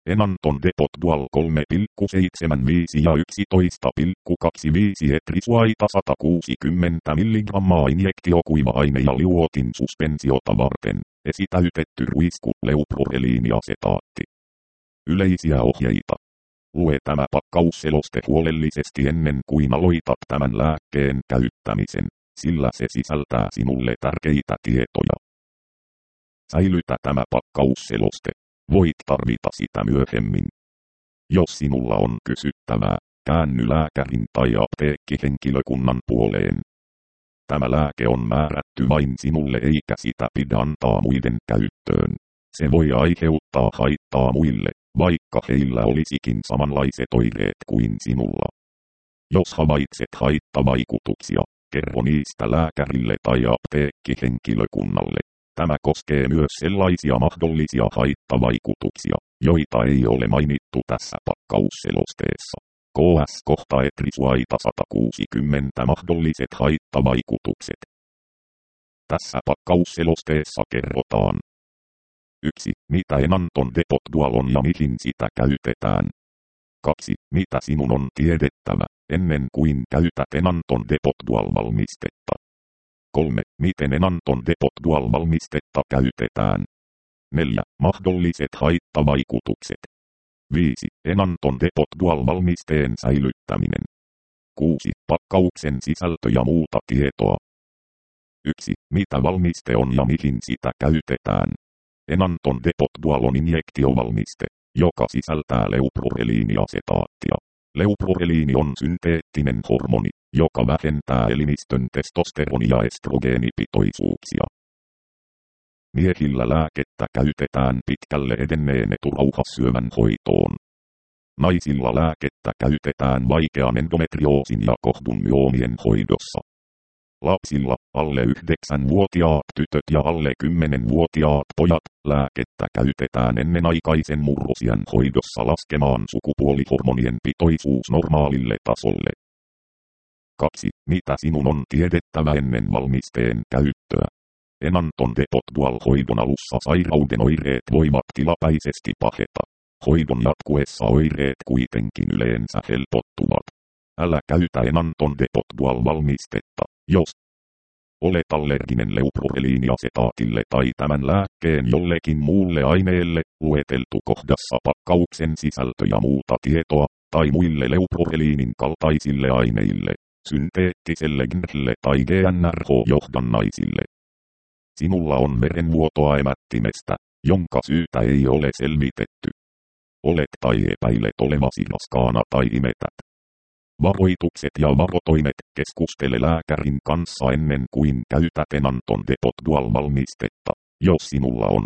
Enanton Depot Dual 3,75 ja 11,25 etrisuaita 160 mg injektiokuiva-aine ja liuotin suspensiota varten. Esitäytetty ruisku, leuproreliini ja setaatti. Yleisiä ohjeita. Lue tämä pakkausseloste huolellisesti ennen kuin aloitat tämän lääkkeen käyttämisen, sillä se sisältää sinulle tärkeitä tietoja. Säilytä tämä pakkausseloste. Voit tarvita sitä myöhemmin. Jos sinulla on kysyttävää, käänny lääkärin tai apteekkihenkilökunnan puoleen. Tämä lääke on määrätty vain sinulle eikä sitä pidä antaa muiden käyttöön. Se voi aiheuttaa haittaa muille, vaikka heillä olisikin samanlaiset oireet kuin sinulla. Jos havaitset haittavaikutuksia, kerro niistä lääkärille tai apteekkihenkilökunnalle. Tämä koskee myös sellaisia mahdollisia haittavaikutuksia, joita ei ole mainittu tässä pakkausselosteessa. KS kohta etrisuaita 160 mahdolliset haittavaikutukset. Tässä pakkausselosteessa kerrotaan. 1. Mitä Enanton Depot Dual on ja mihin sitä käytetään. 2. Mitä sinun on tiedettävä, ennen kuin käytät Enanton Depot Dual valmistetta. 3. Miten Enanton Depot Dual valmistetta käytetään. 4. Mahdolliset haittavaikutukset. 5. Enanton Depot Dual valmisteen säilyttäminen. 6. Pakkauksen sisältö ja muuta tietoa. 1. Mitä valmiste on ja mihin sitä käytetään. Enanton Depot Dual on injektiovalmiste, joka sisältää leuproreliiniasetaattia. Leuproreliini on synteettinen hormoni, joka vähentää elimistön testosteroni- ja estrogeenipitoisuuksia. Miehillä lääkettä käytetään pitkälle edenneen eturauhassyövän hoitoon. Naisilla lääkettä käytetään vaikean endometrioosin ja kohdun myoomien hoidossa. Lapsilla, alle 9-vuotiaat tytöt ja alle 10-vuotiaat pojat, lääkettä käytetään ennenaikaisen murrosiän hoidossa laskemaan sukupuolihormonien pitoisuus normaalille tasolle. 2. Mitä sinun on tiedettävä ennen valmisteen käyttöä? Enanton Depot Dual hoidon alussa sairauden oireet voivat tilapäisesti paheta. Hoidon jatkuessa oireet kuitenkin yleensä helpottuvat. Älä käytä Enanton Depot Dual valmistetta, jos olet allerginen leuproreliiniasetaatille tai tämän lääkkeen jollekin muulle aineelle, lueteltu kohdassa pakkauksen sisältö ja muuta tietoa, tai muille leuproreliinin kaltaisille aineille, synteettiselle GNR:lle tai GnRH-johdannaisille. Sinulla on verenvuotoa emättimestä, jonka syytä ei ole selvitetty. Olet tai epäilet olevasi raskaana tai imetät. Varoitukset ja varotoimet. Keskustele lääkärin kanssa ennen kuin käytät Enanton Depot Dual valmistetta, jos sinulla on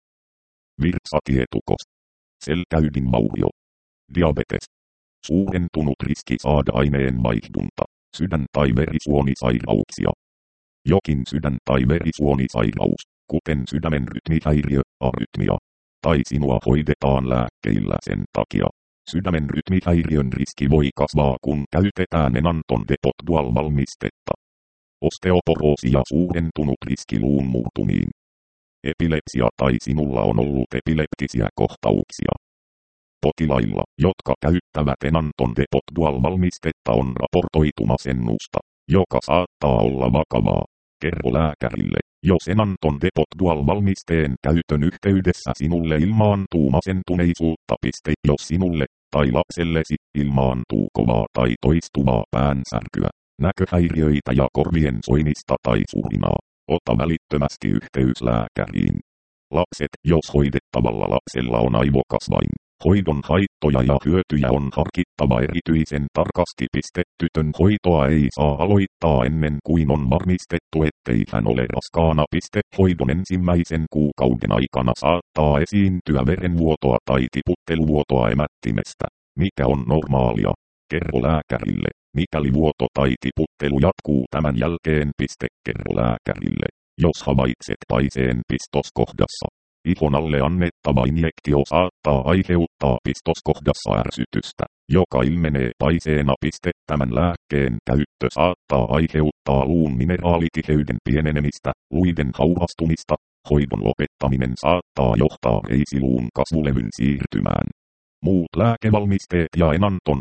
virtsatietukos, selkäydinvaurio, diabetes, suurentunut riski saada aineenvaihdunta, sydän- tai verisuonisairauksia. Jokin sydän- tai verisuonisairaus, kuten sydämen rytmihäiriö, arytmia, tai sinua hoidetaan lääkkeillä sen takia. Sydämen rytmihäiriön riski voi kasvaa kun käytetään Enanton Depot Dual valmistetta. Osteoporoosi ja suurentunut riski luun murtumiin. Epilepsia tai sinulla on ollut epileptisiä kohtauksia. Potilailla, jotka käyttävät Enanton Depot Dual valmistetta on raportoitu masennusta, joka saattaa olla vakavaa. Kerro lääkärille, jos Enanton Depot Dual valmisteen käytön yhteydessä sinulle ilmaantuu masentuneisuutta. Jos sinulle tai lapsellesi ilmaantuu kovaa tai toistuvaa päänsärkyä, näköhäiriöitä ja korvien soinista tai surinaa, ota välittömästi yhteys lääkäriin. Lapset, jos hoidettavalla lapsella on aivokasvain, hoidon haittoja ja hyötyjä on harkittava erityisen tarkasti. Tytön hoitoa ei saa aloittaa ennen kuin on varmistettu, ettei hän ole raskaana. Hoidon ensimmäisen kuukauden aikana saattaa esiintyä verenvuotoa tai tiputteluvuotoa emättimestä, mikä on normaalia. Kerro lääkärille, mikäli vuoto tai tiputtelu jatkuu tämän jälkeen. Kerro lääkärille, jos havaitset paiseen pistoskohdassa. Ihon alle annettava injektio saattaa aiheuttaa pistoskohdassa ärsytystä, joka ilmenee paiseena. Tämän lääkkeen käyttö saattaa aiheuttaa luun mineraalitiheyden pienenemistä, luiden haurastumista, hoidon lopettaminen saattaa johtaa reisiluun kasvulevyn siirtymään. Muut lääkevalmisteet ja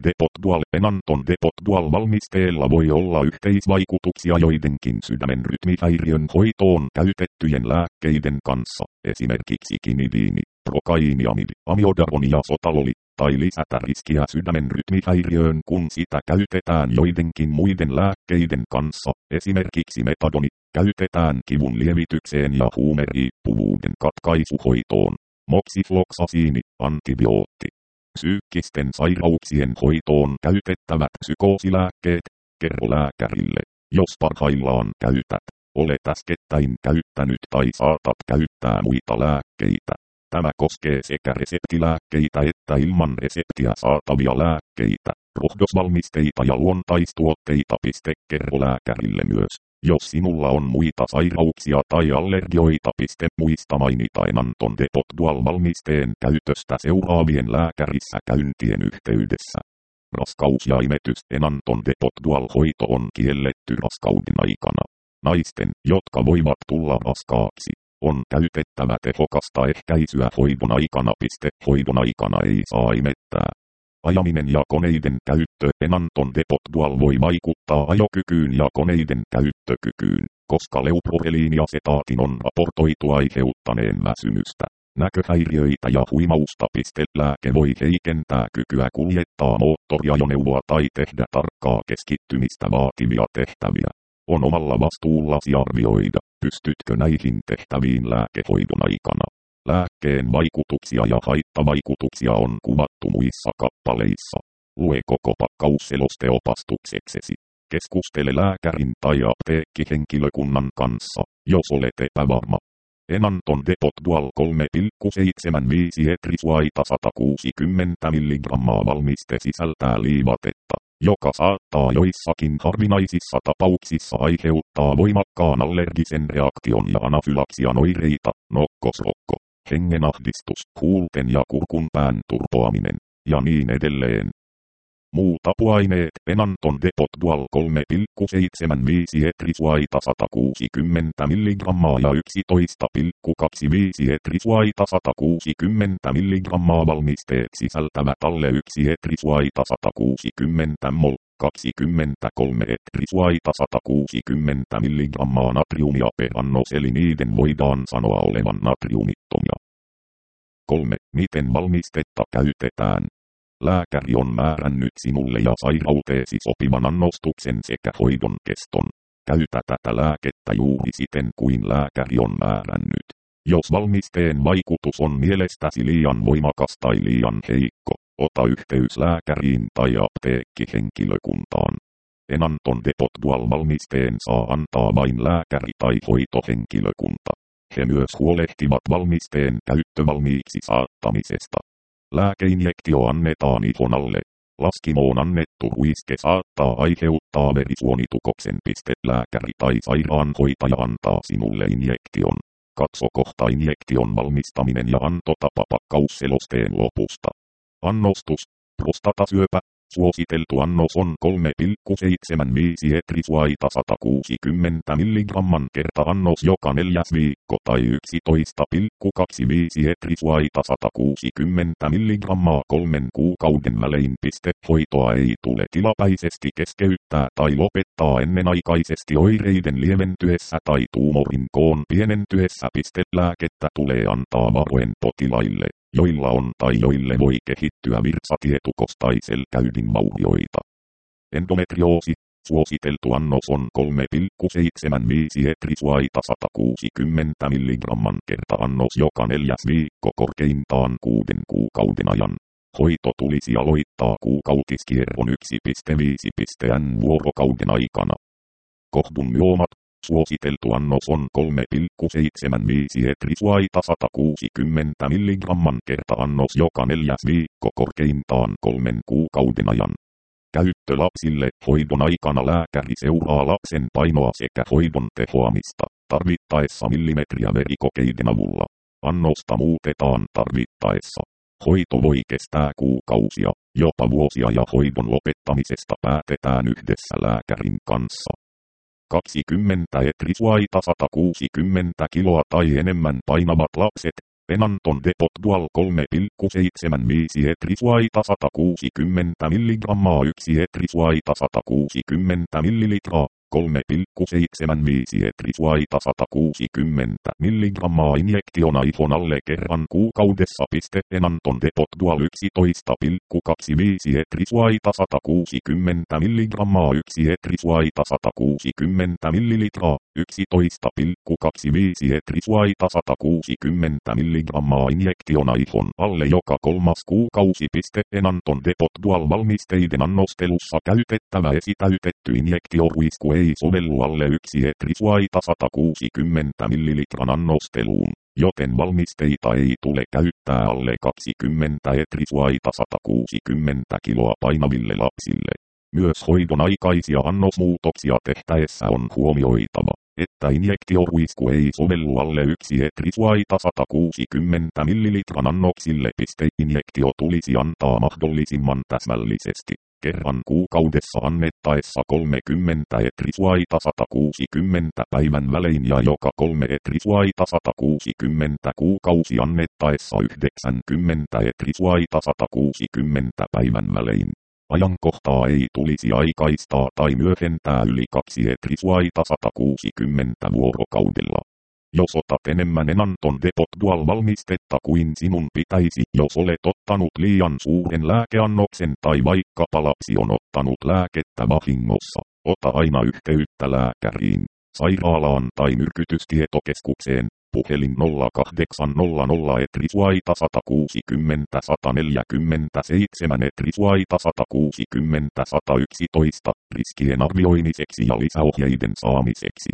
enanton depot dual valmisteella voi olla yhteisvaikutuksia joidenkin sydämen rytmihäiriön hoitoon käytettyjen lääkkeiden kanssa, esimerkiksi kinidiini, prokaiiniamidi, amiodaroni ja sotaloli, tai lisätä riskiä sydämen rytmihäiriöön kun sitä käytetään joidenkin muiden lääkkeiden kanssa, esimerkiksi metadoni, käytetään kivun lievitykseen ja huumeriippuvuuden katkaisuhoitoon. Moksifloksasiini, antibiootti. Psyykkisten sairauksien hoitoon käytettävät psykoosilääkkeet, kerro lääkärille, jos parhaillaan käytät, olet äskettäin käyttänyt tai saatat käyttää muita lääkkeitä. Tämä koskee sekä reseptilääkkeitä että ilman reseptiä saatavia lääkkeitä, rohdosvalmisteita ja luontaistuotteita. Kerro lääkärille myös, jos sinulla on muita sairauksia tai allergioita. Muista mainita enanton depot dual valmisteen käytöstä seuraavien lääkärissä käyntien yhteydessä. Raskaus ja imetys. Enanton depot dual hoito on kielletty raskauden aikana. Naisten, jotka voivat tulla raskaaksi, on käytettävä tehokasta ehkäisyä hoidon aikana. Hoidon aikana ei saa imettää. Ajaminen ja koneiden käyttö. Enanton depot dual voi vaikuttaa ajokykyyn ja koneiden käyttökykyyn, koska leuproreliiniasetaatin on raportoitu aiheuttaneen väsymystä, näköhäiriöitä ja huimausta. Lääke voi heikentää kykyä kuljettaa moottoriajoneuvoa tai tehdä tarkkaa keskittymistä vaativia tehtäviä. On omalla vastuullasi arvioida, pystytkö näihin tehtäviin lääkehoidon aikana. Lääkkeen vaikutuksia ja haittavaikutuksia on kuvattu muissa kappaleissa. Lue koko pakkausseloste opastukseksesi. Keskustele lääkärin tai apteekkihenkilökunnan kanssa, jos olet epävarma. Enanton depot dual 3,75 etrisuaita 160 mg valmiste sisältää liivatetta, joka saattaa joissakin harvinaisissa tapauksissa aiheuttaa voimakkaan allergisen reaktion ja anafylaksian oireita, nokkosrokko, hengenahdistus, huulten ja kurkunpään turpoaminen, ja niin edelleen. Muut apuaineet. Enanton depot dual 3,75 etrisuaita 160 mg ja 11,25 etrisuaita 160 mg valmisteet sisältävät alle 1 etrisuaita 160 mol, 23 etrisuaita 160 mg natriumia per annos, eli niiden voidaan sanoa olevan natriumittomia. 3. Miten valmistetta käytetään? Lääkäri on määrännyt sinulle ja sairauteesi sopivan annostuksen sekä hoidon keston. Käytä tätä lääkettä juuri siten kuin lääkäri on määrännyt. Jos valmisteen vaikutus on mielestäsi liian voimakas tai liian heikko, ota yhteys lääkäriin tai apteekkihenkilökuntaan. Enanton depot dual valmisteen saa antaa vain lääkäri tai hoitohenkilökunta. He myös huolehtivat valmisteen käyttövalmiiksi saattamisesta. Lääkeinjektio annetaan ihon alle. Laskimoon annettu ruiske saattaa aiheuttaa verisuonitukoksen. Lääkäri tai sairaanhoitaja antaa sinulle injektion. Katso kohta injektion valmistaminen ja antotapa pakkausselosteen lopusta. Annostus. Prostatasyöpä. Suositeltu annos on 3,75 etrisuaita 160 mg kerta annos joka 4. viikko tai 11,25 etrisuaita 160 mg 3 kuukauden välein. Hoitoa ei tule tilapäisesti keskeyttää tai lopettaa ennenaikaisesti oireiden lieventyessä tai tuumorin koon pienentyessä. Lääkettä tulee antaa varoen potilaille, joilla on tai joille voi kehittyä virsatietukos tai selkäydinvaurioita. Endometrioosi. Suositeltu annos on 3,75 etrisuaita 160 mg kerta annos joka 4. viikko korkeintaan 6 kuukauden ajan. Hoito tulisi aloittaa kuukautiskierron 1,5 vuorokauden aikana. Kohdun myomat. Suositeltu annos on 3,75 etrisuaita 160 mg kerta annos joka 4. viikko korkeintaan 3 kuukauden ajan. Käyttö lapsille. Hoidon aikana lääkäri seuraa lapsen painoa sekä hoidon tehoamista, tarvittaessa millimetriä verikokeiden avulla. Annosta muutetaan tarvittaessa. Hoito voi kestää kuukausia, jopa vuosia ja hoidon lopettamisesta päätetään yhdessä lääkärin kanssa. 20 etrisuaita 160 kiloa tai enemmän painavat lapset. Enanton Depot Dual 3,75 etrisuaita 160 milligrammaa 1 etrisuaita 160 millilitraa. 3,75 etrisuaita 160 milligrammaa injektiona ihon alle kerran kuukaudessa. Enanton Depot Dual 11,25 etrisuaita 160 milligrammaa 1 etrisuaita 160 millilitraa. 11,25 etrisuaita 160 milligrammaa injektiona ihon alle joka 3. kuukausi. Enanton Depot Dual valmisteiden annostelussa käytettävä esitäytetty injektioruisku ei sovellu alle 1 etrisuaita 160 millilitran annosteluun, joten valmisteita ei tule käyttää alle 20 etrisuaita 160 kiloa painaville lapsille. Myös hoidon aikaisia annosmuutoksia tehtäessä on huomioitava, että injektioruisku ei sovellu alle 1 etrisuaita 160 millilitran annoksille. Injektio tulisi antaa mahdollisimman täsmällisesti kerran kuukaudessa annettaessa 30 etrisuaita 160 päivän välein ja joka 3 etrisuaita 160 kuukausi annettaessa 90 etrisuaita 160 päivän välein. Ajankohtaa ei tulisi aikaistaa tai myöhentää yli 2 etrisuaita 160 vuorokaudella. Jos otat enemmän Enanton Depot Dual valmistetta kuin sinun pitäisi, jos olet ottanut liian suuren lääkeannoksen tai vaikkapa lapsi on ottanut lääkettä vahingossa, ota aina yhteyttä lääkäriin, sairaalaan tai myrkytystietokeskukseen. Puhelin 0800 etrisuaita 160 147 etrisuaita 160 111 riskien arvioimiseksi ja lisäohjeiden saamiseksi.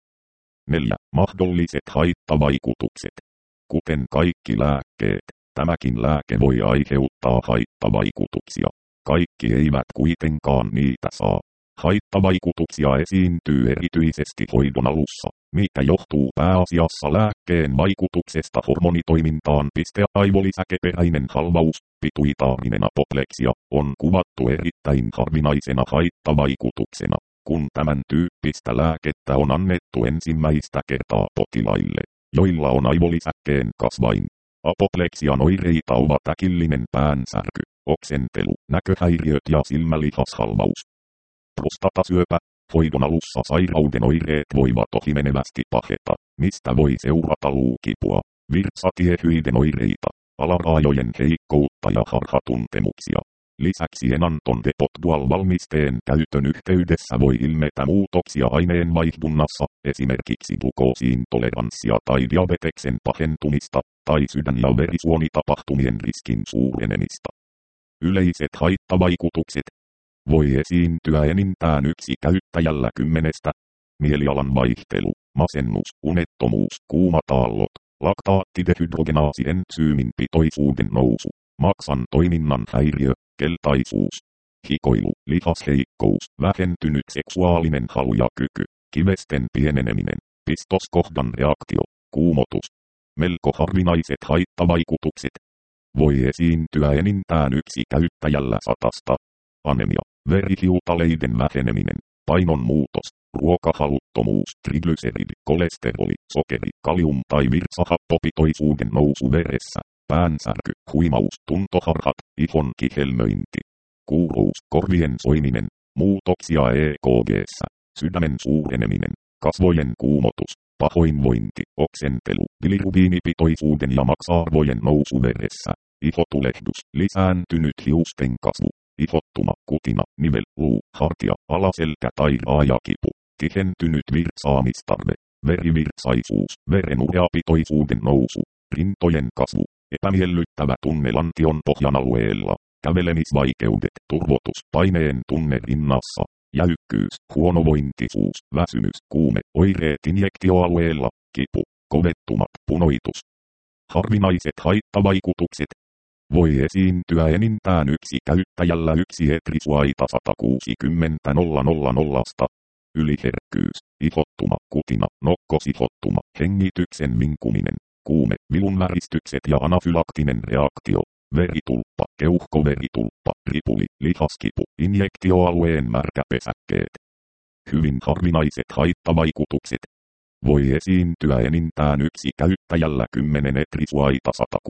4. Mahdolliset haittavaikutukset. Kuten kaikki lääkkeet, tämäkin lääke voi aiheuttaa haittavaikutuksia. Kaikki eivät kuitenkaan niitä saa. Haittavaikutuksia esiintyy erityisesti hoidon alussa, mikä johtuu pääasiassa lääkkeen vaikutuksesta hormonitoimintaan. Aivolisäkeperäinen halvaus, pituitaarinen apopleksia, on kuvattu erittäin harvinaisena haittavaikutuksena, kun tämän tyyppistä lääkettä on annettu ensimmäistä kertaa potilaille, joilla on aivolisäkkeen kasvain. Apopleksian oireita ovat äkillinen päänsärky, oksentelu, näköhäiriöt ja silmälihashalvaus. Prostatasyöpä. Hoidon alussa sairauden oireet voivat ohimenevästi paheta, mistä voi seurata luukipua, virtsatiehyiden oireita, alaraajojen heikkoutta ja harhatuntemuksia. Lisäksi Enanton Depot Dual valmisteen käytön yhteydessä voi ilmetä muutoksia aineenvaihdunnassa, esimerkiksi glukoosiin toleranssia tai diabeteksen pahentumista, tai sydän- ja verisuonitapahtumien riskin suurenemista. Yleiset haittavaikutukset. Voi esiintyä enintään yksi käyttäjällä 10. Mielialan vaihtelu, masennus, unettomuus, kuumat aallot, laktaattidehydrogenaasi-entsyymin pitoisuuden nousu, maksan toiminnan häiriö, keltaisuus, hikoilu, lihasheikkous, vähentynyt seksuaalinen halu ja kyky, kivesten pieneneminen, pistoskohdan reaktio, kuumotus. Melko harvinaiset haittavaikutukset. Voi esiintyä enintään yksi käyttäjällä 100. Anemia, verihiutaleiden väheneminen, painon muutos, ruokahaluttomuus, triglyceridi, kolesteroli, sokeri, kalium tai virtsahappopitoisuuden nousu veressä, päänsärky, huimaus, tuntoharhat, ihon kihelmöinti, kuuruus, korvien soiminen, muutoksia EKG:ssä, sydämen suureneminen, kasvojen kuumotus, pahoinvointi, oksentelu, bilirubiinipitoisuuden ja maksa-arvojen nousu veressä, ihotulehdus, lisääntynyt hiusten kasvu, ihottuma, kutina, nivel, luu, hartia, alaselkä tai raajakipu, tihentynyt virtsaamistarve, verivirtsaisuus, verenureapitoisuuden nousu, rintojen kasvu, epämiellyttävä tunne lantion pohjan alueella, kävelemisvaikeudet, turvotus, paineen tunne rinnassa, jäykkyys, huonovointisuus, väsymys, kuume, oireet injektioalueella, kipu, kovettumat, punoitus. Harvinaiset haittavaikutukset. Voi esiintyä enintään yksi käyttäjällä 1 etrisuaita 160 000. Yliherkkyys, ihottuma, kutina, nokkosihottuma, hengityksen vinkuminen, kuume, vilunväristykset ja anafylaktinen reaktio, veritulppa, keuhkoveritulppa, ripuli, lihaskipu, injektioalueen märkäpesäkkeet. Hyvin harvinaiset haittavaikutukset. Voi esiintyä enintään yksi käyttäjällä 10 etrisuaita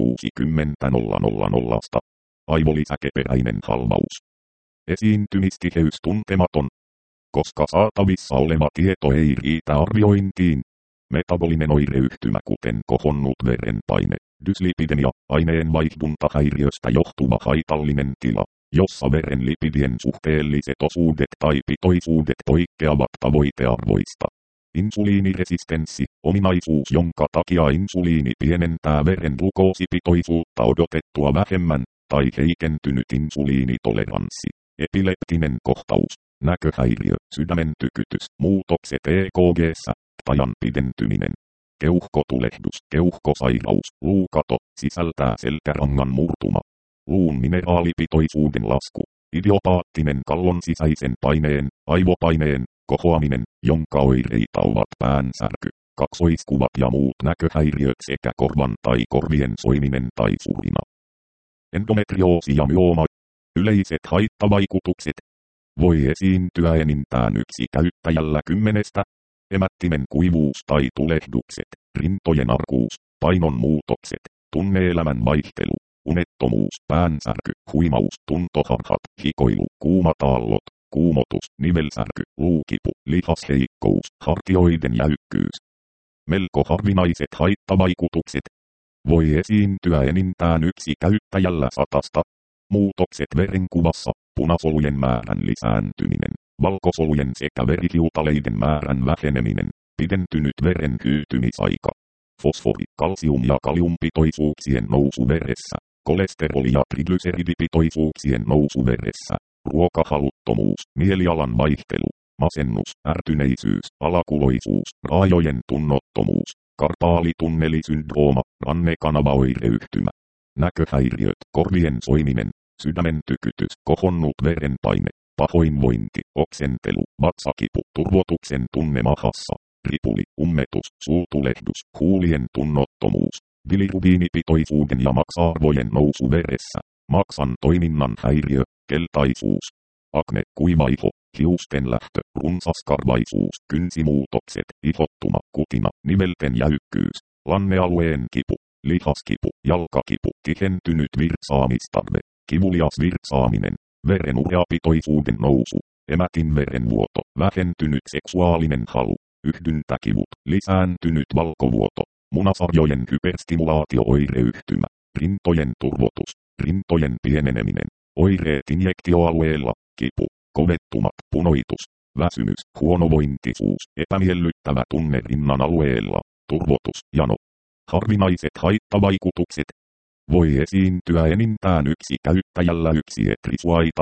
160 000. Aivolisäkeperäinen halvaus. Esiintymistiheys tuntematon. Koska saatavissa oleva tieto ei riitä arviointiin. Metabolinen oireyhtymä kuten kohonnut verenpaine, dyslipidemia, aineenvaihduntahäiriöstä johtuva haitallinen tila, jossa veren lipidien suhteelliset osuudet tai pitoisuudet poikkeavat tavoitearvoista. Insuliiniresistenssi, ominaisuus jonka takia insuliini pienentää veren glukoosipitoisuutta odotettua vähemmän, tai heikentynyt insuliinitoleranssi, epileptinen kohtaus, näköhäiriö, sydämen tykytys, muutokset EKG:ssä, ajan pidentyminen, keuhkotulehdus, keuhkosairaus, luukato, sisältää selkärangan murtuma, luun mineraalipitoisuuden lasku, idiopaattinen kallon sisäisen paineen, aivopaineen, kohoaminen, jonka oireita ovat päänsärky, kaksoiskuvat ja muut näköhäiriöt sekä korvan tai korvien soiminen tai surina. Endometrioosi ja myooma. Yleiset haittavaikutukset. Voi esiintyä enintään yksi käyttäjällä 10. Emättimen kuivuus tai tulehdukset, rintojen arkuus, painon muutokset, tunne-elämän vaihtelu, unettomuus, päänsärky, huimaus, tuntoharhat, hikoilu, kuumat aallot, kuumotus, nivelsärky, luukipu, lihasheikkous, hartioiden jäykkyys. Melko harvinaiset haittavaikutukset. Voi esiintyä enintään yksi käyttäjällä 100. Muutokset verenkuvassa, punasolujen määrän lisääntyminen, valkosolujen sekä verihiutaleiden määrän väheneminen, pidentynyt veren hyytymisaika, fosfori, kalsium ja kaliumpitoisuuksien nousu veressä, kolesteroli- ja triglyseridipitoisuuksien nousu veressä, ruokahaluttomuus, mielialan vaihtelu, masennus, ärtyneisyys, alakuloisuus, raajojen tunnottomuus, karpaalitunnelisyndrooma, rannekanavaoireyhtymä, näköhäiriöt, korvien soiminen, sydämen tykytys, kohonnut verenpaine, pahoinvointi, oksentelu, vatsakipu, turvotuksen tunne mahassa, ripuli, ummetus, suutulehdus, huulien tunnottomuus, bilirubiinipitoisuuden ja maksa-arvojen nousu veressä, maksan toiminnan häiriö, keltaisuus, akne, kuiva iho, hiusten lähtö, runsaskarvaisuus, kynsimuutokset, ihottuma, kutina, nivelten jäykkyys, lannealueen kipu, lihaskipu, jalkakipu, tihentynyt virtsaamistarve, kivulias virtsaaminen, verenureapitoisuuden nousu, emätin verenvuoto, vähentynyt seksuaalinen halu, yhdyntäkivut, lisääntynyt valkovuoto, munasarjojen hyperstimulaatio-oireyhtymä, rintojen turvotus, rintojen pieneneminen, oireet injektioalueella, kipu, kovettumat, punoitus, väsymys, huonovointisuus, epämiellyttävä tunne rinnan alueella, turvotus, jano. Harvinaiset haittavaikutukset. Voi esiintyä enintään yksi käyttäjällä yksi etrisuaita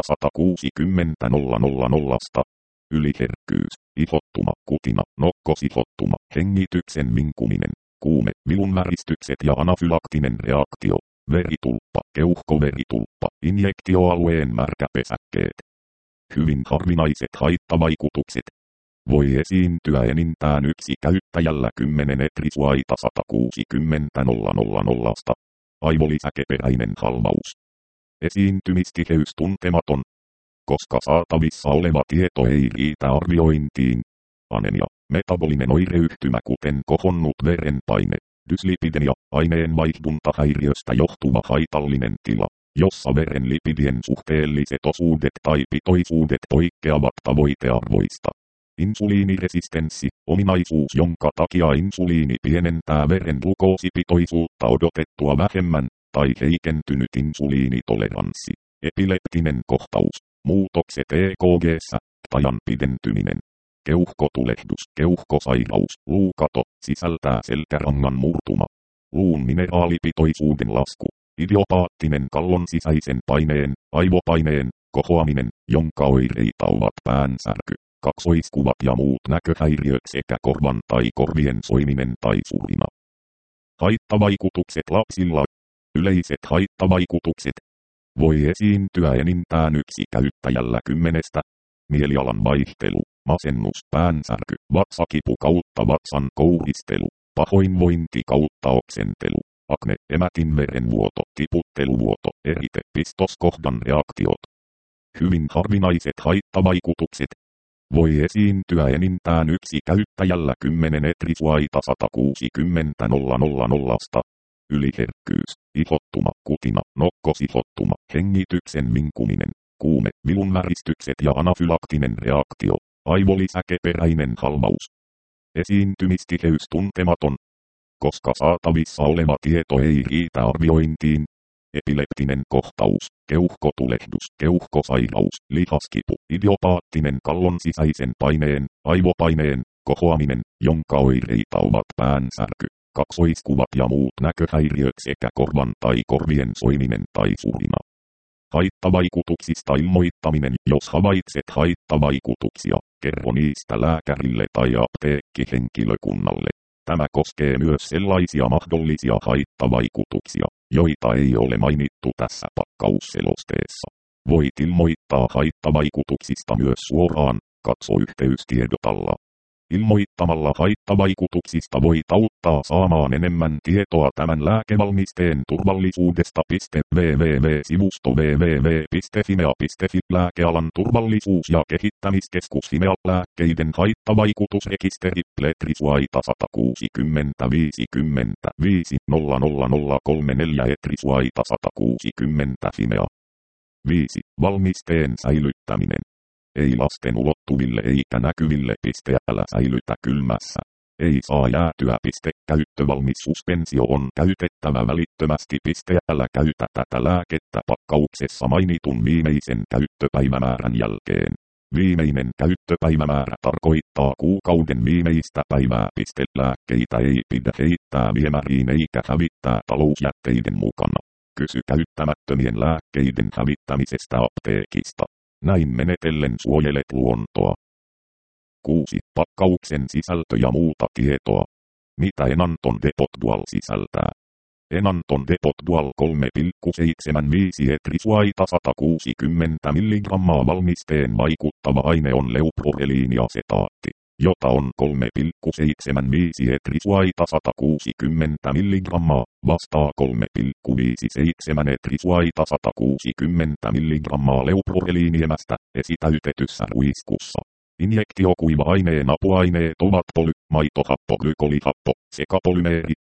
160 000. Yliherkkyys, ihottuma, kutina, nokkosihottuma, hengityksen vinkuminen, kuume, vilunväristykset ja anafylaktinen reaktio, veritulppa, keuhkoveritulppa, injektioalueen märkäpesäkkeet. Hyvin harvinaiset haittavaikutukset. Voi esiintyä enintään yksi käyttäjällä 10 etrisuaita 160 000. Aivolisäkeperäinen halvaus. Esiintymistiheys tuntematon. Koska saatavissa oleva tieto ei riitä arviointiin. Anemia, metabolinen oireyhtymä kuten kohonnut verenpaine, dyslipidemia, aineenvaihduntahäiriöstä johtuva haitallinen tila, jossa veren lipidien suhteelliset osuudet tai pitoisuudet poikkeavat tavoitearvoista. Insuliiniresistenssi, ominaisuus jonka takia insuliini pienentää veren glukoosipitoisuutta odotettua vähemmän, tai heikentynyt insuliinitoleranssi, epileptinen kohtaus, muutokset EKG:ssä, ajan pidentyminen, keuhkotulehdus, keuhkosairaus, luukato, sisältää selkärangan murtuma, luun mineraalipitoisuuden lasku, idiopaattinen kallon sisäisen paineen, aivopaineen, kohoaminen, jonka oireita ovat päänsärky, kaksoiskuvat ja muut näköhäiriöt sekä korvan tai korvien soiminen tai surina. Haittavaikutukset lapsilla. Yleiset haittavaikutukset. Voi esiintyä enintään yksi käyttäjällä 10. Mielialan vaihtelu, masennus, päänsärky, vatsakipu kautta vatsan kouristelu, pahoinvointi kautta oksentelu, akne, emätin verenvuoto, tiputteluvuoto, erite, pistoskohdan reaktiot. Hyvin harvinaiset haittavaikutukset. Voi esiintyä enintään yksi käyttäjällä 10 etrisuaita 160 000. Yliherkkyys, ihottuma, kutina, nokkosihottuma, hengityksen vinkuminen, kuume, vilunväristykset ja anafylaktinen reaktio, aivolisäkeperäinen halvaus. Esiintymistiheys tuntematon. Koska saatavissa oleva tieto ei riitä arviointiin. Epileptinen kohtaus, keuhkotulehdus, keuhkosairaus, lihaskipu, idiopaattinen kallon sisäisen paineen, aivopaineen, kohoaminen, jonka oireita ovat päänsärky, kaksoiskuvat ja muut näköhäiriöt sekä korvan tai korvien soiminen tai surina. Haittavaikutuksista ilmoittaminen. Jos havaitset haittavaikutuksia, kerro niistä lääkärille tai apteekkihenkilökunnalle. Tämä koskee myös sellaisia mahdollisia haittavaikutuksia, joita ei ole mainittu tässä pakkausselosteessa. Voit ilmoittaa haittavaikutuksista myös suoraan, katso yhteystiedot alla. Ilmoittamalla haittavaikutuksista voit auttaa saamaan enemmän tietoa tämän lääkevalmisteen turvallisuudesta. www.sivusto www.fimea.fi Lääkealan turvallisuus- ja kehittämiskeskus Fimea lääkkeiden haittavaikutusrekisteri Etrisuaita 160 50 500034 Etrisuaita 160 Fimea. 5. Valmisteen säilyttäminen. Ei lasten ulottuville eikä näkyville. Älä säilytä kylmässä. Ei saa jäätyä. Käyttövalmis suspensio on käytettävä välittömästi. Älä käytä tätä lääkettä pakkauksessa mainitun viimeisen käyttöpäivämäärän jälkeen. Viimeinen käyttöpäivämäärä tarkoittaa kuukauden viimeistä päivää. Lääkkeitä ei pidä heittää viemäriin eikä hävittää talousjätteiden mukana. Kysy käyttämättömien lääkkeiden hävittämisestä apteekista. Näin menetellen suojelet luontoa. 6. Pakkauksen sisältö ja muuta tietoa. Mitä Enanton Depot Dual sisältää? Enanton Depot Dual 3,75 etrisuaita 160 mg valmisteen vaikuttava aine on leuproreliiniasetaatti, jota on 3,75 etrisuaita 160 mg, vastaa 3,57 etrisuaita 160 mg leuproreliiniemästä esitäytetyssä ruiskussa. Injektiokuiva-aineen apuaineet ovat maitohappo, glykolihappo, sekapolymeeri,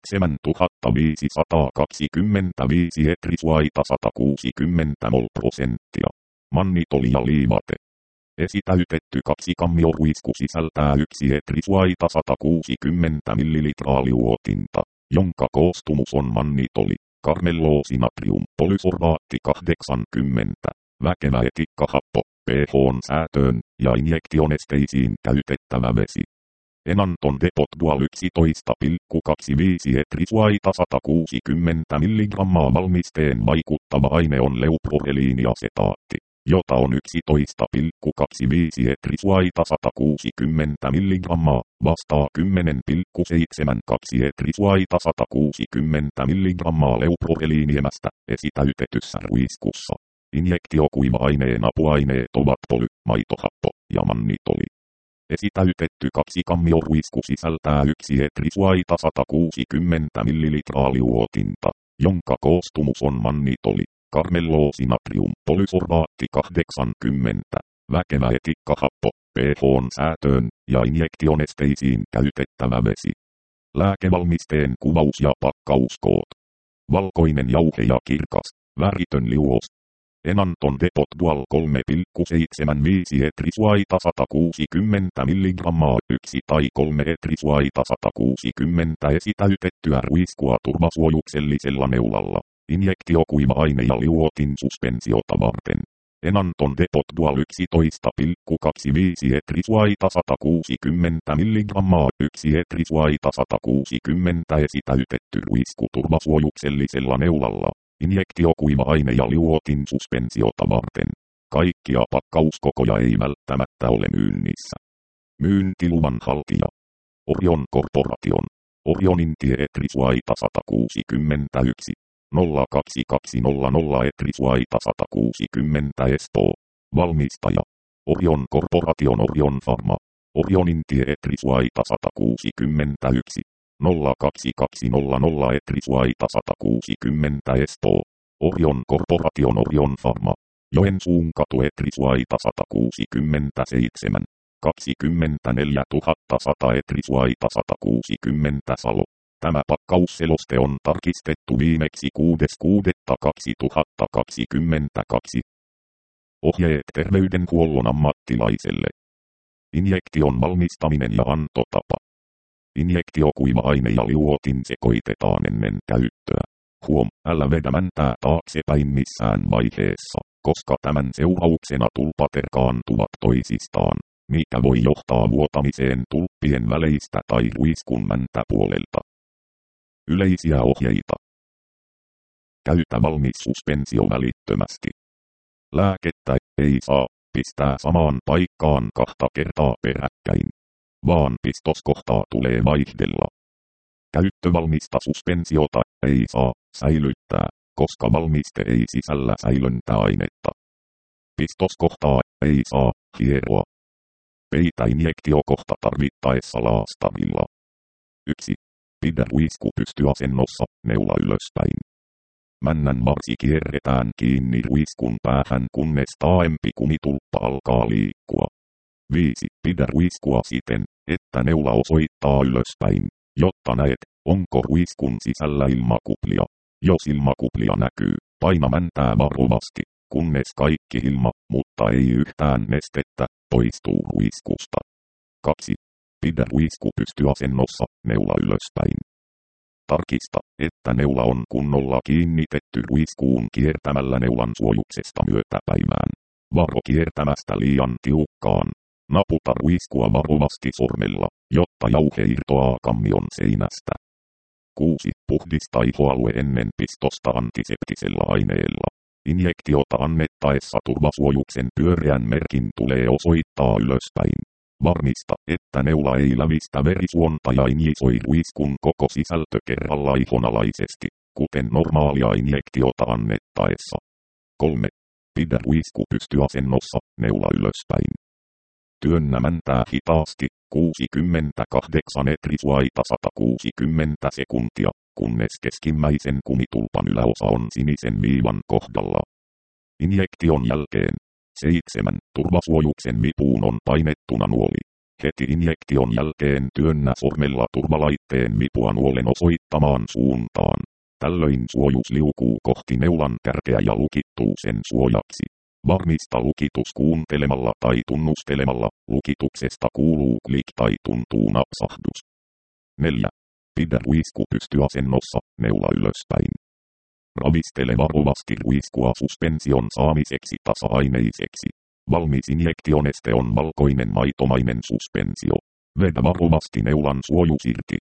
7525 etrisuaita 160 mol%. Mannitoli ja liivate. Esitäytetty 2 kammioruisku sisältää 1 etrisuaita 160 ml liuotinta, jonka koostumus on mannitoli, karmelloosi-natrium polysorbaatti 80, väkevä etikkahappo, pH:n säätöön ja injektionesteisiin käytettävä vesi. Enanton Depot Dual 11,25 etrisuaita 160 mg valmisteen vaikuttava aine on leuproreliiniasetaatti, jota on 11,25 etrisuaita 160 mg, vastaa 10,72 etrisuaita 160 mg leuproreliiniemästä esitäytetyssä ruiskussa. Injektiokuiva-aineen apuaineet ovat maitohappo ja mannitoli. Esitäytetty 2 kammioruisku sisältää 1 etrisuaita 160 ml liuotinta, jonka koostumus on mannitoli, karmelloosi-natrium polysorbaatti 80, väkevä etikkahappo, pH:n säätöön ja injektionesteisiin käytettävä vesi. Lääkevalmisteen kuvaus ja pakkauskoot. Valkoinen jauhe ja kirkas, väritön liuos. Enanton Depot Dual 3,75 etrisuaita 160 mg 1 tai 3 etrisuaita 160 esitäytettyä ruiskua turvasuojuksellisella neulalla. Injektiokuiva-aine ja liuotin suspensiota varten. Enanton Depot Dual 11,25 etrisuaita 160 mg 1 etrisuaita 160 esitäytetty ruisku turvasuojuksellisella neulalla. Injektiokuiva-aine ja liuotin suspensiota varten. Kaikkia pakkauskokoja ei välttämättä ole myynnissä. Myyntiluvan haltija. Orion Corporation. Orionintie etrisuaita 161. 02200 etrisuaita 160 Espoo. Valmistaja. Orion Corporation Orion Pharma. Orionintie etrisuaita 161. 02200 etrisuaita 160 Espoo. Orion Corporation Orion Pharma. Joensuun katu etrisuaita 167. 24 100 etrisuaita 160 salo. Tämä pakkausseloste on tarkistettu viimeksi 6.6.2022. Ohjeet terveydenhuollon ammattilaiselle. Injektion valmistaminen ja antotapa. Injektiokuiva-aine ja liuotin sekoitetaan ennen käyttöä. Älä vedä mäntää taaksepäin missään vaiheessa, koska tämän seurauksena tulpat erkaantuvat toisistaan, mikä voi johtaa vuotamiseen tulppien väleistä tai ruiskun mäntäpuolelta. Yleisiä ohjeita. Käytä valmis suspensio välittömästi. Lääkettä ei saa pistää samaan paikkaan 2 kertaa peräkkäin, vaan pistoskohtaa tulee vaihdella. Käyttövalmista suspensiota ei saa säilyttää, koska valmiste ei sisällä säilöntäainetta. Pistoskohtaa ei saa hieroa. Peitä injektiokohta tarvittaessa laastarilla. 1. Pidä ruisku pystyasennossa, neula ylöspäin. Männän varsi kierretään kiinni ruiskun päähän, kunnes taaempi kumitulppa alkaa liikkua. 5. Pidä ruiskua siten, että neula osoittaa ylöspäin, jotta näet, onko ruiskun sisällä ilmakuplia. Jos ilmakuplia näkyy, paina mäntää varovasti, kunnes kaikki ilma, mutta ei yhtään nestettä, poistuu ruiskusta. 2. Pidä ruisku pystyasennossa, neula ylöspäin. Tarkista, että neula on kunnolla kiinnitetty ruiskuun kiertämällä neulan suojuksesta myötäpäivään. Varo kiertämästä liian tiukkaan. Naputa ruiskua varovasti sormella, jotta jauhe irtoaa kammion seinästä. 6. Puhdista ihoalue ennen pistosta antiseptisellä aineella. Injektiota annettaessa turvasuojuksen pyöreän merkin tulee osoittaa ylöspäin. Varmista, että neula ei lävistä verisuonta ja injisoi ruiskun koko sisältö kerralla ihonalaisesti, kuten normaalia injektiota annettaessa. 3. Pidä ruisku pystyasennossa, neula ylöspäin. Työnnä mäntää hitaasti, 68 etrisuaita 160 sekuntia, kunnes keskimmäisen kumitulpan yläosa on sinisen viivan kohdalla. Injektion jälkeen. 7. Turvasuojuksen vipuun on painettuna nuoli. Heti injektion jälkeen työnnä sormella turvalaitteen vipua nuolen osoittamaan suuntaan. Tällöin suojus liukuu kohti neulan kärkeä ja lukittuu sen suojaksi. Varmista lukitus kuuntelemalla tai tunnustelemalla, lukituksesta kuuluu klik tai tuntuu napsahdus. 4. Pidä ruisku pystyasennossa, neula ylöspäin. Ravistele varovasti ruiskua suspension saamiseksi tasa-aineiseksi. Valmis injektioneste on valkoinen maitomainen suspensio. Vedä varovasti neulan suojus irti,